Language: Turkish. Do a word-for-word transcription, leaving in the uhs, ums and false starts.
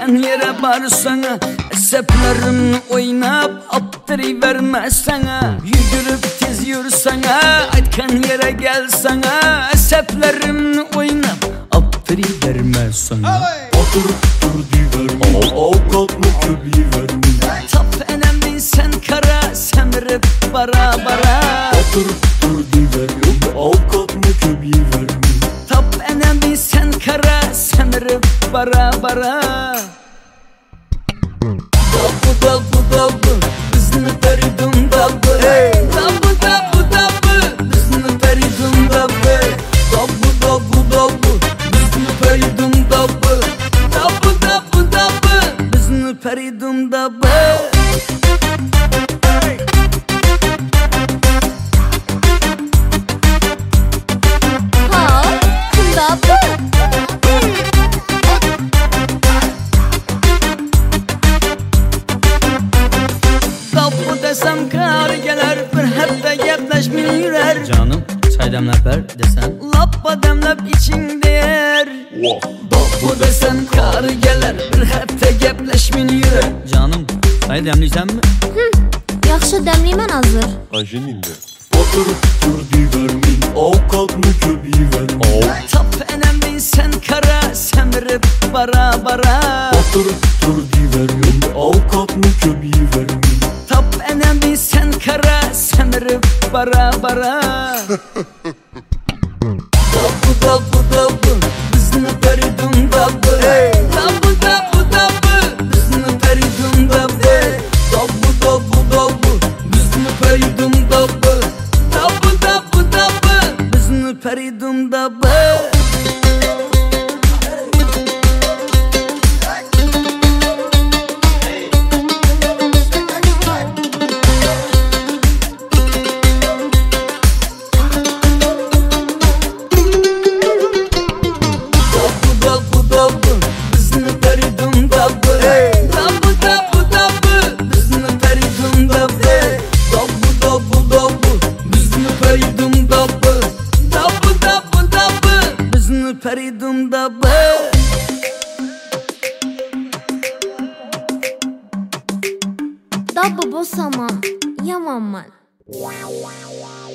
aytgan yere barsana, eseplerimni oynab aptırıvermesana. Yugurib tez yursana, aytgan yere gelsana, eseplerimni oynab aptırıvermesana. Oturup dur diverme, avukat mı köpüverme. Tap enemdin sen kara, semirip bara bara. Oturup dur diverme, avukat mı köpüverme. Tap enemdin sen kara, semirip bara bara. Dabbu dabbu dabbu, bizni feridun dabbu. Dabbu dabbu dabbu, bizni feridun dabbu. Dabbu dabbu dabbu, bizni feridun dabbu. Dabbu dabbu dabbu, bizni feridun dabbu. Desem kar gelir, bir hafta gepleşmin yürer. Canım çay demlep ver desem. Lappa demlep için değer. Bu desem kar gelir, bir hafta gepleşmin yürer. Canım çay demleysen mi? Hı, yaxşı demliymen hazır. Ajeninde. Oturup dur diverme, avukat mı köpüverme. Tap enemdin sen kara, semirip bara bara. Oturup dur diverme, avukat mı köpüverme. Tap enemdin sen kara, semirip bara bara. Dabbu dabbu dabbu, bizni feridun dabbu. Dabbu dabbu dabbu, bizni feridun dabbu. Dabbu dabbu dabbu, bizni feridun dabbu. Dabbu dabbu dabbu, bizni feridun dabbu. Feridun dabbu. Dabbu bosama, yamanman.